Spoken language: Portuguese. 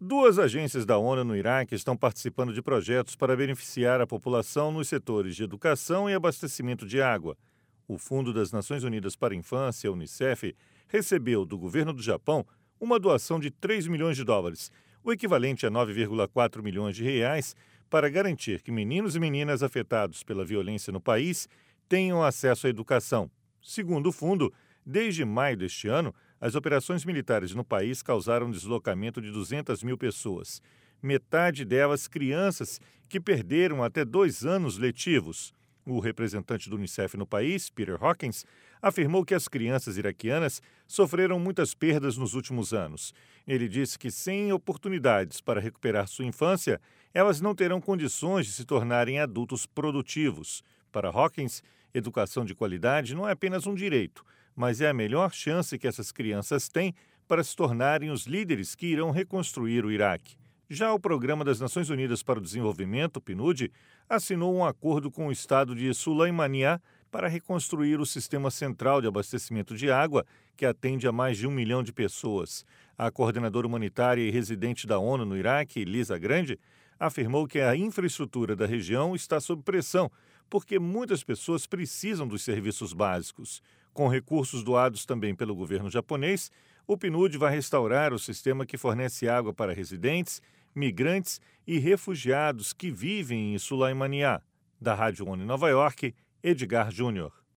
Duas agências da ONU no Iraque estão participando de projetos para beneficiar a população nos setores de educação e abastecimento de água. O Fundo das Nações Unidas para a Infância, Unicef, recebeu do governo do Japão uma doação de 3 milhões de dólares, o equivalente a 9,4 milhões de reais, para garantir que meninos e meninas afetados pela violência no país tenham acesso à educação. Segundo o fundo, desde maio deste ano, as operações militares no país causaram deslocamento de 200 mil pessoas, metade delas crianças que perderam até 2 anos letivos. O representante do Unicef no país, Peter Hawkins, afirmou que as crianças iraquianas sofreram muitas perdas nos últimos anos. Ele disse que, sem oportunidades para recuperar sua infância, elas não terão condições de se tornarem adultos produtivos. Para Hawkins, educação de qualidade não é apenas um direito, mas é a melhor chance que essas crianças têm para se tornarem os líderes que irão reconstruir o Iraque. Já o Programa das Nações Unidas para o Desenvolvimento, PNUD, assinou um acordo com o estado de Sulaimania para reconstruir o sistema central de abastecimento de água, que atende a mais de 1 milhão de pessoas. A coordenadora humanitária e residente da ONU no Iraque, Lisa Grande, afirmou que a infraestrutura da região está sob pressão, porque muitas pessoas precisam dos serviços básicos. Com recursos doados também pelo governo japonês, o PNUD vai restaurar o sistema que fornece água para residentes, migrantes e refugiados que vivem em Sulaimania. Da Rádio ONU em Nova York, Edgar Júnior.